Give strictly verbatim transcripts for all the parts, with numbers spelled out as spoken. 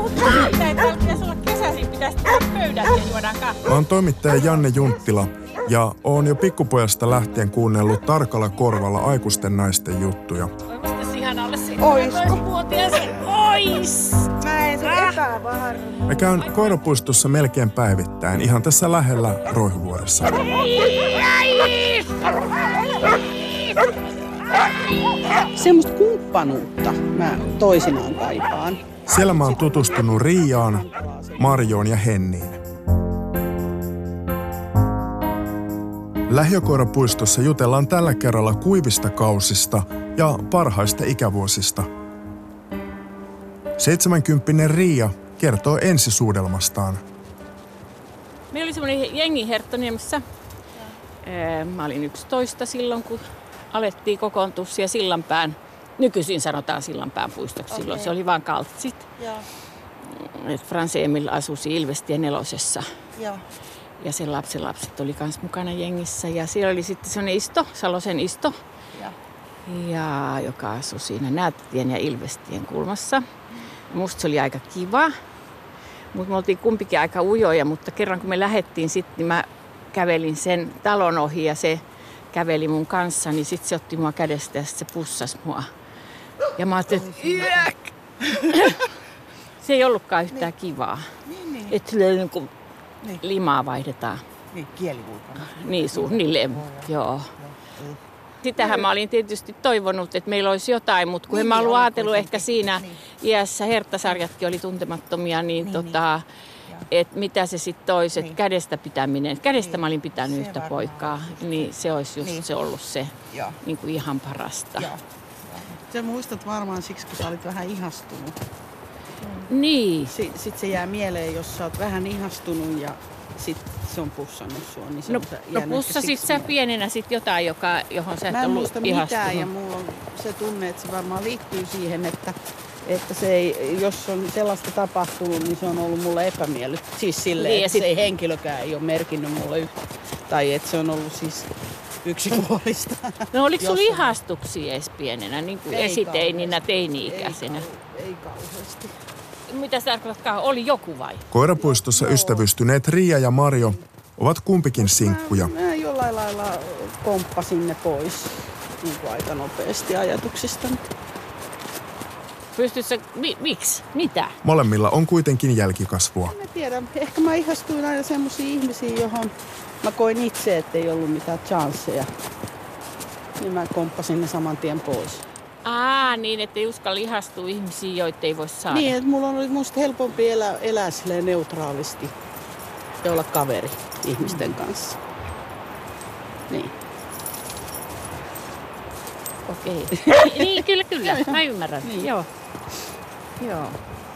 Mitä, että täällä pitäisi olla kesäisin, pitäisi tehdä pöydät ja juodaan kahvia. Mä oon toimittaja Janne Junttila ja oon jo pikkupojasta lähtien kuunnellut tarkalla korvalla aikuisten naisten juttuja. Oipas ihan alle seitsemäntoistavuotias. Ois! Mä en ole epävarma. Mä käyn koirapuistossa melkein päivittäin, ihan tässä lähellä Roihuvuoressa. Semmoista kumppanuutta mä toisinaan kaipaan. Siellä mä oon tutustunut Riiaan, Marjoon ja Henniin. Lähiökoirapuistossa jutellaan tällä kerralla kuivista kausista ja parhaista ikävuosista. Seitsemänkymppinen Riia kertoo ensisuudelmastaan. Meillä oli semmoinen jengi Herttoniemessä. Mä olin yksitoista silloin, kun alettiin kokoontua siellä Sillanpään. Nykyisin sanotaan Sillanpään puistoksi. Silloin okay. Se oli vaan kaltsit. Frans Emil asui Ilvestien nelosessa. Ja. Ja sen lapsenlapset oli kans mukana jengissä. Ja siellä oli sitten semmoinen isto, Salosen isto, ja. Ja, joka asui siinä Näätätien ja Ilvestien kulmassa. Musta se oli aika kiva. Mutta me oltiin kumpikin aika ujoja, mutta kerran kun me lähdettiin sitten, niin mä kävelin sen talon ohi ja se käveli mun kanssa, niin sitten se otti mua kädestä ja se pussasi mua. Ja mä ajattelin, että yäk! Se ei ollutkaan yhtään niin. Kivaa. Niin, niin. Että silleen niin kuin niin. Limaa vaihdetaan. Niin, kielivuikana. Niin, suunnilleen, joo. joo. Sitähän mä olin tietysti toivonut, että meillä olisi jotain, mutta kun niin, en mä ollut ajatellut ehkä siinä niin. Iässä, Herttasarjatkin oli tuntemattomia, niin, niin tota, niin. että mitä se sitten olisi, että niin. kädestä pitäminen. Kädestä niin. Mä olin pitänyt se yhtä varmaan. Poikaa, niin se olisi just niin. se ollut se niin kuin ihan parasta. Joo. Sä muistat varmaan siksi, kun sä olit vähän ihastunut. Niin. Sitten sit se jää mieleen, jos sä oot vähän ihastunut ja sitten se on pussannut sua. Niin se no, on no pussasit sä pienenä sit jotain, joka, johon sä et ollut ihastunut? Mä en muista mitään ja mulla on se tunne, että se varmaan liittyy siihen, että, että se ei, jos on sellaista tapahtunut, niin se on ollut mulle epämiellyttävää. Siis silleen, niin, että sit... se ei henkilökään ei ole merkinnyt mulle yhtä. Tai että se on ollut siis yksipuolista. No oliko sulla ihastuksia edes pienenä, niin kuin esiteininä, teini-ikäisenä? Ei, ei kauheasti. Mitä sä tarkoitatkaan? Oli joku vai? Koirapuistossa ystävystyneet Riia ja Marjo ovat kumpikin sinkkuja. Mä, mä jollain lailla komppasin ne pois niin kuin aika nopeasti ajatuksista. Pystytkö mi, miksi? Mitä? Molemmilla on kuitenkin jälkikasvua. En mä tiedä. Ehkä mä ihastuin aina semmoisiin ihmisiin, johon mä koin itse, ettei ollut mitään chansseja. Niin mä komppasin ne saman tien pois. Aa, niin, ettei uskalla ihastua ihmisiin, joita ei voi saada. Niin, että mulla oli musta helpompi elää, elää silleen neutraalisti ja olla kaveri ihmisten kanssa. Niin. Okei. Niin, kyllä, kyllä. Mä ymmärrän. Niin. Joo. Joo.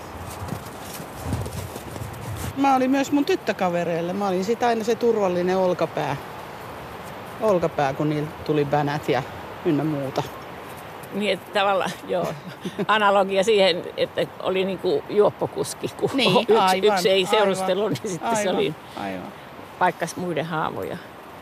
Mä olin myös mun tyttökavereille. Mä olin sit aina se turvallinen olkapää. Olkapää, kun niillä tuli bänät ja ynnä muuta. Niin, että tavallaan, joo, analogia siihen, että oli niinku juoppokuski, kun niin, yksi, aivan, yksi ei seurustellut, niin sitten aivan, se oli aivan. paikkas muiden haavoja.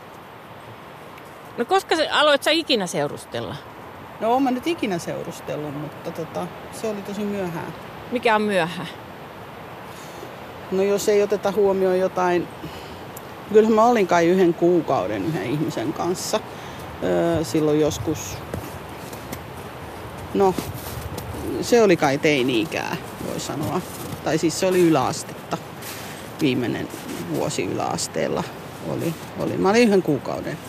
No koska se, aloit sä ikinä seurustella? No oon mä nyt ikinä seurustellut, mutta tota, se oli tosi myöhään. Mikä on myöhään? No jos ei oteta huomioon jotain, kyllähän mä olin kai yhden kuukauden yhden ihmisen kanssa öö, silloin joskus. No, se oli kai teini-ikää, voi sanoa. Tai siis se oli yläastetta. Viimeinen vuosi yläasteella oli. oli. Mä olin yhden kuukauden.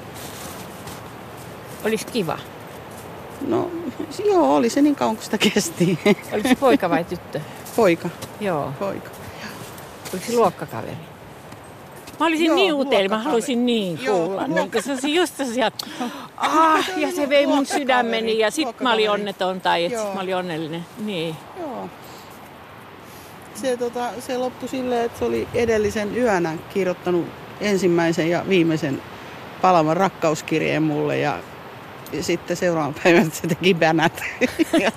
Olis kiva? No, joo, oli se niin kauan, kun sitä kesti. Oliko se poika vai tyttö? Poika. Joo. Poika. Oliko se luokkakaveri? Mä olisin joo, niin uuteli, mä haluaisin niin kuulla. Niin, se olisi just tosiaan, ah, ja se vei mun sydämeni ja sit mä olin onneton tai että mä olin onnellinen. Niin. Joo. Se, tota, se loppui silleen, että se oli edellisen yönä kirjoittanut ensimmäisen ja viimeisen palavan rakkauskirjeen mulle ja, ja sitten seuraavan päivän se teki bänät. ja,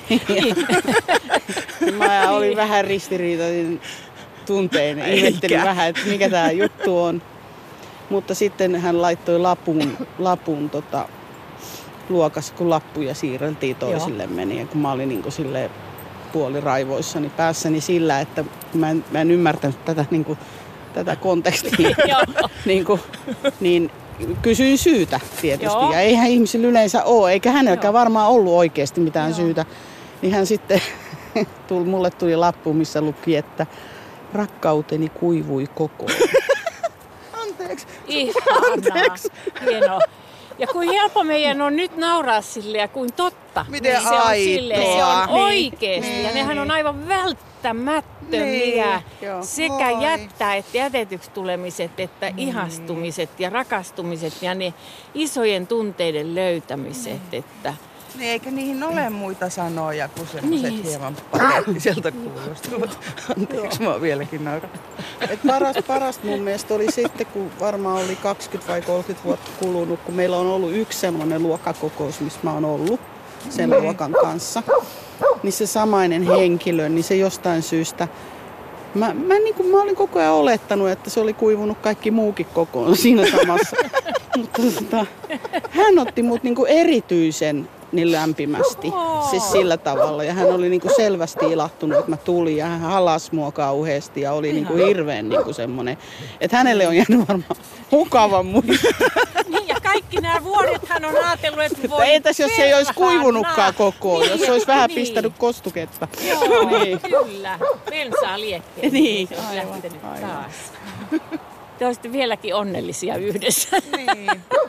ja, mä olin vähän ristiriitainen tuntein. Ihmettelin vähän, että mikä tää juttu on. Mutta sitten hän laittoi lapun, lapun tota, luokas, kun lappuja siirreltiin toisille meni. Ja kun mä olin niin kuin silleen puoli raivoissani päässäni sillä, että mä en, mä en ymmärtänyt tätä, niin kuin, tätä kontekstia. niin, kuin, niin kysyin syytä tietysti. Joo. Ja eihän ihmisillä yleensä ole, eikä hänelläkään varmaan ollut oikeasti mitään Joo. syytä. Niin hän sitten, tuli, mulle tuli lappu, missä luki, että rakkauteni kuivui kokoon. Anteeksi. Ihanaa. Anteeksi. Hienoa. Ja kuin helppo meidän on nyt nauraa sille ja kuin totta. Miten se on sille, se on niin, oikeesti. Niin, ja nehän on aivan välttämättömiä. Niin, sekä Oi. jättää että jätetyksi tulemiset, että niin. ihastumiset ja rakastumiset ja ne isojen tunteiden löytämiset. Niin. Että niin, eikä niihin ole muita sanoja kuin semmoiset niin. hieman pateettiselta kuulostuvat. Anteeksi, mä oon vieläkin nauraa. Paras, paras mun mielestä oli sitten, kun varmaan oli kaksikymmentä vai kolmekymmentä vuotta kulunut, kun meillä on ollut yksi semmoinen luokkakokous, missä mä oon ollut sen mm. luokan kanssa. Niin se samainen henkilö, niin se jostain syystä, mä, mä, niin kuin, mä olin koko ajan olettanut, että se oli kuivunut kaikki muukin kokoon siinä samassa. Mutta tota, hän otti mut niin kuin erityisen niin lämpimästi, oh. siis sillä tavalla. Ja hän oli niinku selvästi ilahtunut, että mä tulin ja hän halasi mua kauheasti ja oli niinku hirveän niinku semmoinen, että hänelle on jäänyt varmaan mukava muista. Niin ja kaikki nämä vuodet hän on ajatellut, että voi entäs jos se ei olisi kuivunutkaan kokoon, niin, jos se olisi vähän niin. pistänyt kostuketta. Joo, niin. kyllä. Bensaa liekkeen. Niin, se olisi aivan, lähtenyt aivan. taas. Te olisitte vieläkin onnellisia yhdessä. Niin.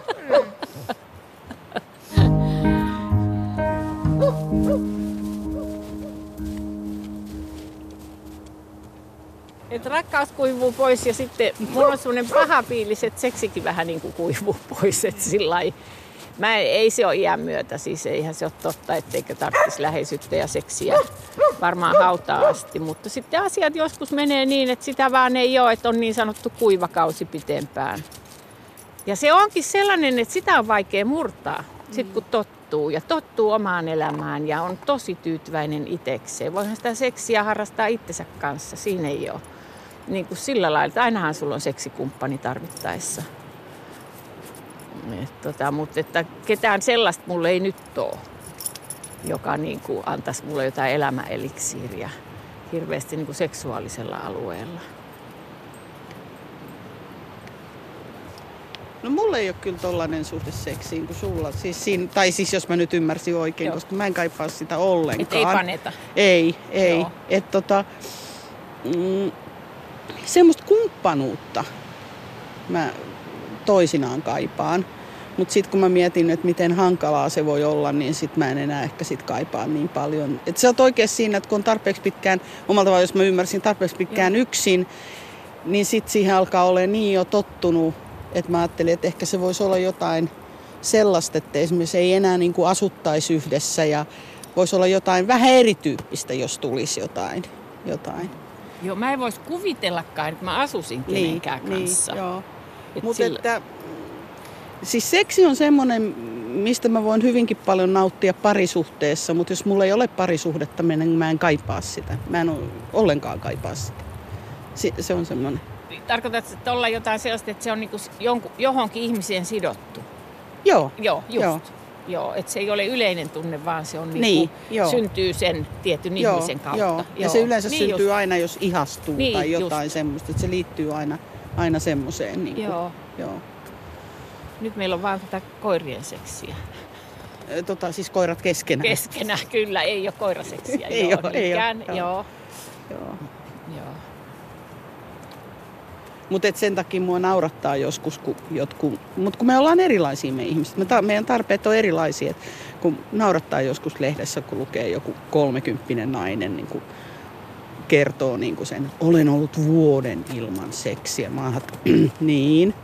Että rakkaus kuivuu pois ja sitten mulla on semmoinen paha fiilis, että seksikin vähän niin kuin kuivuu pois. Että sillai, mä, ei se ole iän myötä, siis eihän se ole totta, etteikö tarvitsisi läheisyyttä ja seksiä varmaan hautaan asti. Mutta sitten asiat joskus menee niin, että sitä vaan ei ole, että on niin sanottu kuivakausi pitempään. Ja se onkin sellainen, että sitä on vaikea murtaa, sit kun tottuu. Ja tottuu omaan elämään ja on tosi tyytyväinen itsekseen. Voihan sitä seksiä harrastaa itsensä kanssa, siinä ei ole. Niin kuin sillä lailla, että ainahan sulla on seksikumppani tarvittaessa. Et tota, mutta että ketään sellaista mulle ei nyt ole, joka niin kuin antaisi mulle jotain elämäeliksiiriä hirveästi niin kuin seksuaalisella alueella. No mulla ei ole kyllä tollainen suhde seksiin kuin sulla. Siis siinä, tai siis jos mä nyt ymmärsin oikein, Joo. koska mä en kaipaa sitä ollenkaan. Et ei paneta. Ei, ei. Et tota, mm, semmoista kumppanuutta mä toisinaan kaipaan. Mutta sitten kun mä mietin, että miten hankalaa se voi olla, niin sit mä en enää ehkä sit kaipaa niin paljon. Et sä oot oikein siinä, että kun on tarpeeksi pitkään, omalta tavalla jos mä ymmärsin, tarpeeksi pitkään Joo. yksin, niin sit siihen alkaa olla niin jo tottunut, että mä ajattelin, että ehkä se voisi olla jotain sellaista, että esimerkiksi ei enää niin kuin asuttaisi yhdessä ja voisi olla jotain vähän erityyppistä, jos tulisi jotain. jotain. Joo, mä en voisi kuvitellakaan, että mä asuisin kenenkään niin, kanssa. Niin, joo. Et Mut sillä... että, siis seksi on semmoinen, mistä mä voin hyvinkin paljon nauttia parisuhteessa, mutta jos mulla ei ole parisuhdetta, niin mä en kaipaa sitä. Mä en ollenkaan kaipaa sitä. Se, se on semmoinen. Tarkoitatko, että olla jotain sellaista, että se on niinku jonku, johonkin ihmiseen sidottu? Joo. Joo, just. Joo. Joo, että se ei ole yleinen tunne, vaan se on niin, niin syntyy sen tietyn joo, ihmisen kautta. Joo. Ja joo. se yleensä niin syntyy just. aina, jos ihastuu niin, tai jotain just. semmoista, että se liittyy aina, aina semmoiseen. Niin kuin, joo. joo. Nyt meillä on vaan tätä koirien seksiä. Tota, siis koirat keskenään. Keskenään, kyllä. Ei ole koiraseksiä. ei joo, ole, ei ole. Joo. Joo. joo. joo. Mutta sen takia mua naurattaa joskus, kun jotkut, mutta kun me ollaan erilaisia me ihmiset, me ta, meidän tarpeet on erilaisia, et kun naurattaa joskus lehdessä, kun lukee joku kolmekymppinen nainen niin kun kertoo niin kun sen, olen ollut vuoden ilman seksiä. Mä oon, niin,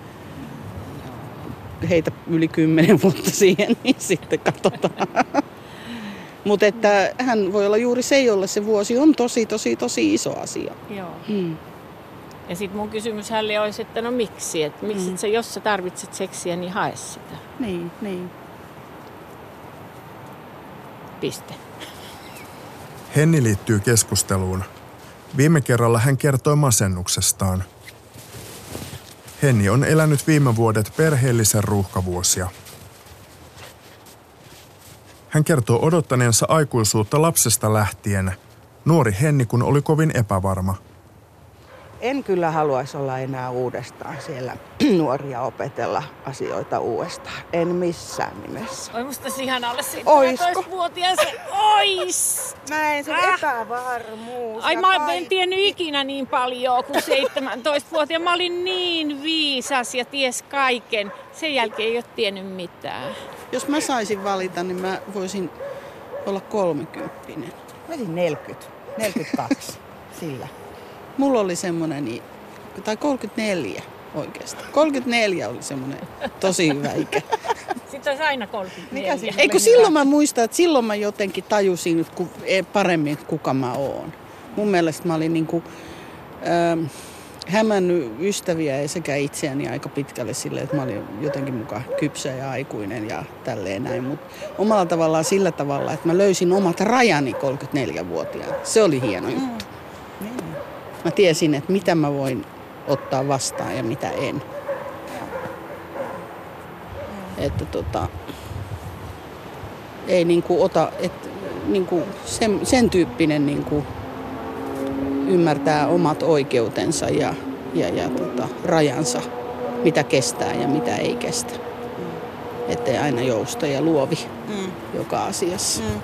heitä yli kymmenen vuotta siihen, niin sitten katsotaan. Mutta että hän voi olla juuri se, jolle se vuosi on tosi, tosi, tosi iso asia. Joo. Hmm. Ja sitten mun kysymys hänelle olisi, että no miksi? Että miksi mm. sä, jos sä tarvitset seksiä, niin hae sitä. Niin, niin. Piste. Henni liittyy keskusteluun. Viime kerralla hän kertoi masennuksestaan. Henni on elänyt viime vuodet perheellisen ruuhkavuosia. Hän kertoo odottaneensa aikuisuutta lapsesta lähtien, Nuori Henni kun oli kovin epävarma. En kyllä haluaisi olla enää uudestaan siellä nuoria opetella asioita uudestaan. En missään nimessä. Oi musta ihan alle seitsemäntoistavuotiaan se ois! Näin sen ah. epävarmuus. Ai mä en tiennyt ikinä niin paljon kuin seitsemäntoistavuotiaan. Mä olin niin viisas ja ties kaiken. Sen jälkeen ei ole tiennyt mitään. Jos mä saisin valita, niin mä voisin olla kolmekymppinen. Mä olisin neljäkymmentä, neljäkymmentäkaksi sillä. Mulla oli semmonen, tai kolmekymmentäneljä oikeastaan. kolmekymmentäneljä oli semmonen tosi hyvä ikä. Sitten olisi aina kolmekymmentäneljä. Mikä Eikö silloin mä muistan, että silloin mä jotenkin tajusin paremmin, kuka mä oon. Mun mielestä mä olin niinku, ähm, hämännyt ystäviä ja sekä itseäni aika pitkälle silleen, että mä olin jotenkin mukaan kypsä ja aikuinen ja tälleen näin. Mutta omalla tavallaan sillä tavalla, että mä löysin omat rajani kolmekymmentäneljävuotiaana. Se oli hieno juttu. Mm. Niin. Mä tiesin, että mitä mä voin ottaa vastaan ja mitä en. Mm. Että tota, ei niinku ota, että niinku sen, sen tyyppinen niinku ymmärtää omat oikeutensa ja, ja, ja tota, rajansa, mitä kestää ja mitä ei kestä. Mm. Ettei aina jousta ja luovi mm. joka asiassa. Mm.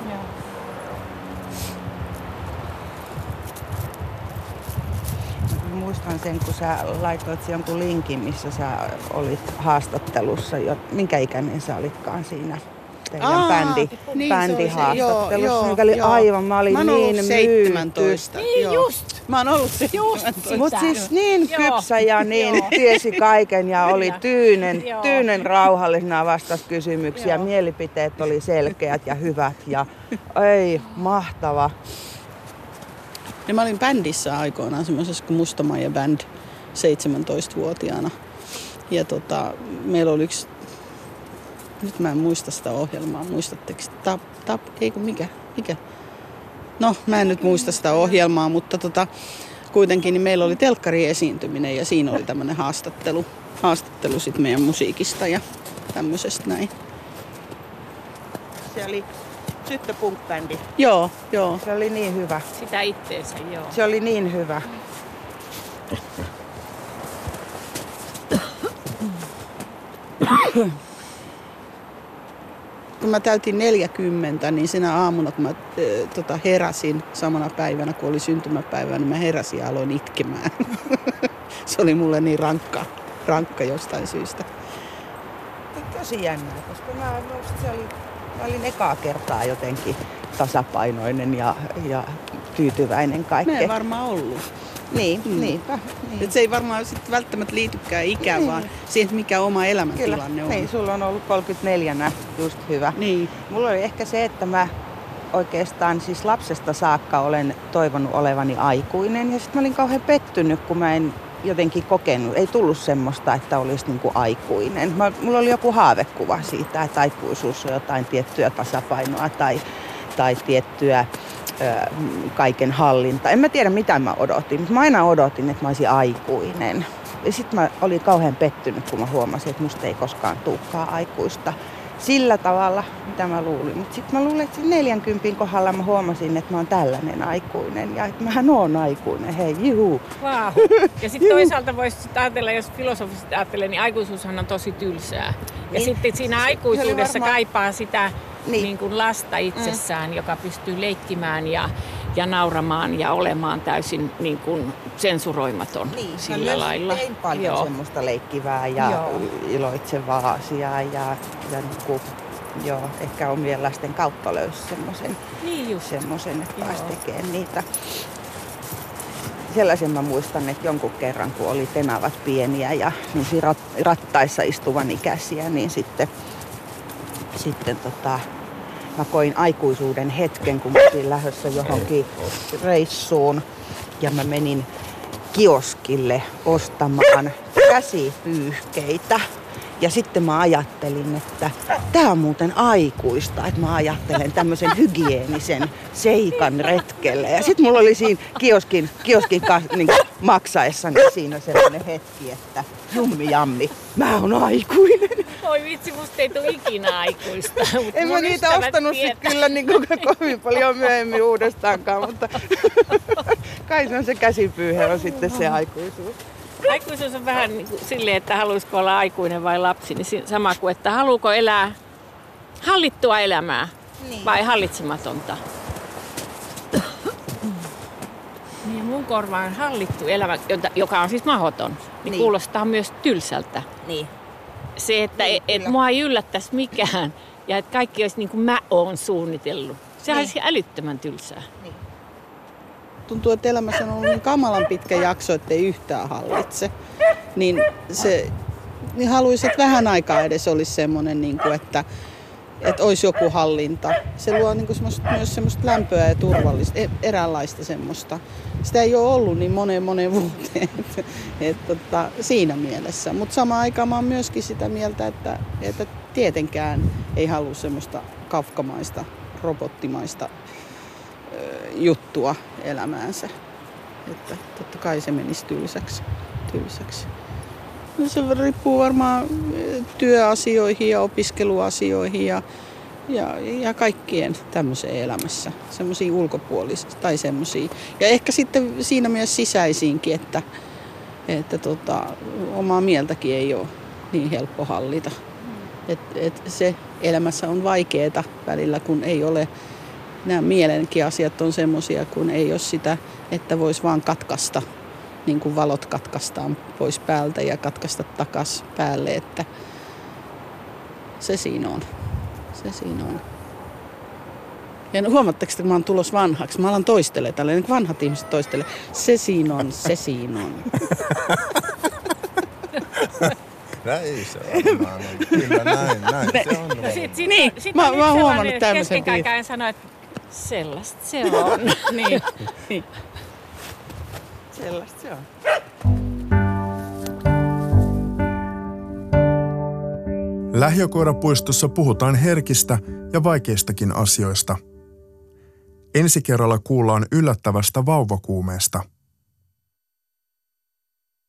Muistan sen, kun sä laitoit jonkun linkin, missä sä olit haastattelussa. Minkä ikäinen sä olitkaan siinä teidän Aa, bändi, niin bändihaastattelussa, mikä oli joo. aivan, mä olin mä niin seitsemäntoista. Niin joo. just. Mä oon ollut seitsemäntoista. Mutta siis niin kypsä ja niin tiesi kaiken ja oli tyynen, tyynen rauhallisena vastasi kysymyksiä. Joo. Mielipiteet oli selkeät ja hyvät ja ei, mahtava. Ja mä olin bändissä aikoinaan, semmoisessa kuin Musta-Maija Band seitsemäntoistavuotiaana. Ja tota, meillä oli yksi, nyt mä en muista sitä ohjelmaa, muistatteko? Tap, tap, ei kun mikä, mikä? No, mä en nyt muista sitä ohjelmaa, mutta tota, kuitenkin niin meillä oli telkkariesiintyminen ja siinä oli tämmöinen haastattelu, haastattelu sit meidän musiikista ja tämmöisestä näin. Se oli tyttöpunk-bändi. Joo, joo. Se oli niin hyvä. Sitä itteensä, joo. Se oli niin hyvä. Kun mä täytin neljäkymmentä, niin sinä aamuna, kun mä äh, tota, heräsin samana päivänä, kun oli syntymäpäivä, niin mä heräsin ja aloin itkemään. Se oli mulle niin rankka, rankka jostain syystä. Tosi jännää, koska mä, se oli, mä olin ekaa kertaa jotenkin tasapainoinen ja, ja tyytyväinen kaikkeen. Mä en varmaan ollut. Niin, mm. niinpä. Niin. Et se ei varmaan sit välttämättä liitykään ikään, niin. vaan siihen, mikä oma elämäntilanne Kyllä. on. Niin, sulla on ollut kolmekymmentäneljänä just hyvä. Niin. Mulla oli ehkä se, että mä oikeastaan siis lapsesta saakka olen toivonut olevani aikuinen. Ja sitten mä olin kauhean pettynyt, kun mä en jotenkin kokenut. Ei tullut semmoista, että olisi niinku aikuinen. Mä, mulla oli joku haavekuva siitä, että aikuisuus on jotain tiettyä tasapainoa tai, tai tiettyä kaiken hallinta. En mä tiedä mitä mä odotin, mutta mä aina odotin, että mä olisin aikuinen. Ja sit mä olin kauhean pettynyt, kun mä huomasin, että musta ei koskaan tulekaan aikuista sillä tavalla, mitä mä luulin. Mutta sit mä luulin, että neljänkympin kohdalla mä huomasin, että mä oon tällainen aikuinen ja että mähän oon aikuinen. Hei, juhu. Vau. Ja sitten toisaalta voisi ajatella, jos filosofisesti ajattelee, niin aikuisuushan on tosi tylsää. Ja niin. Sitten siinä aikuisuudessa varmaan kaipaa sitä niin. Niin kuin lasta itsessään, mm. joka pystyy leikkimään ja, ja nauramaan ja olemaan täysin niin kuin sensuroimaton niin. sillä mä lailla. Tein paljon joo. semmoista leikkivää ja joo. iloitsevaa asiaa ja, ja niin kuin, joo, ehkä omien lasten kautta löysi semmoisen, niin semmoisen että pääsi tekemään niitä. Sellaisen mä muistan, että jonkun kerran, kun oli tenavat pieniä ja rat, rattaissa istuvan ikäisiä, niin sitten Sitten tota, mä koin aikuisuuden hetken, kun mä olin lähdössä johonkin reissuun ja mä menin kioskille ostamaan käsipyyhkeitä. Ja sitten mä ajattelin, että tää on muuten aikuista, että mä ajattelen tämmöisen hygieenisen seikan retkelle. Ja sitten mulla oli siinä kioskin, kioskin niin maksaessani siinä sellainen hetki, että jummi jammi, mä oon aikuinen. Oi vitsi, musta ei tule ikinä aikuista. En mä niitä ostanut sitten kyllä niin kovin paljon myöhemmin uudestaankaan, mutta kai se on se käsipyyhe on sitten se aikuisuus. Aikuisuus on vähän niin kuin silleen, että haluaisiko olla aikuinen vai lapsi, niin sama kuin, että haluuko elää hallittua elämää niin. vai hallitsematonta. Ja mun korvaan hallittu elämä, joka on siis mahdoton, niin, niin. kuulostaa myös tylsältä. Niin. Se, että niin, et, et mua ei yllättäisi mikään ja että kaikki olisi niin kuin mä oon suunnitellut. Se niin. olisi älyttömän tylsää. Niin. Tuntuu, että elämässä on ollut niin kamalan pitkä jakso, ettei yhtään hallitse. Niin, se, niin haluaisin, että vähän aikaa edes olisi semmoinen, niin kuin, että, että olisi joku hallinta. Se luo niin kuin semmoista, myös semmoista lämpöä ja turvallista, eräänlaista semmoista. Sitä ei ole ollut niin moneen moneen vuoteen että, että, että, siinä mielessä. Mutta samaan aikaan mä oon myöskin sitä mieltä, että, että tietenkään ei halua semmoista kafkamaista, robottimaista juttua elämäänsä. Että totta kai se menisi tylsäksi. tylsäksi. No se riippuu varmaan työasioihin ja opiskeluasioihin ja, ja, ja kaikkien tämmöiseen elämässä. Semmoisia ulkopuolisia tai semmoisia. Ja ehkä sitten siinä myös sisäisiinkin, että, että tota, omaa mieltäkin ei ole niin helppo hallita. Et, et se elämässä on vaikeaa välillä, kun ei ole. Nämä mielenkin asiat on semmoisia, kun ei ole sitä, että voisi vaan katkaista, niin kuin valot katkaistaan pois päältä ja katkaista takas päälle, että se siinä on. Se siinä on. Ja huomaatteko, että mä oon tulos vanhaksi? Mä alan toistelemaan tällä, niin vanhat ihmiset toistelee. Se siinä on, se siinä on. Näin se on. Kyllä näin, näin se on. No sit, sit, niin, sit mä, mä oon huomannut tämmöisen. Keskenkään sanoa, että sellaista se on. niin. niin. Sellaista se on. Lähiökoirapuistossa puhutaan herkistä ja vaikeistakin asioista. Ensi kerralla kuullaan yllättävästä vauvakuumeesta.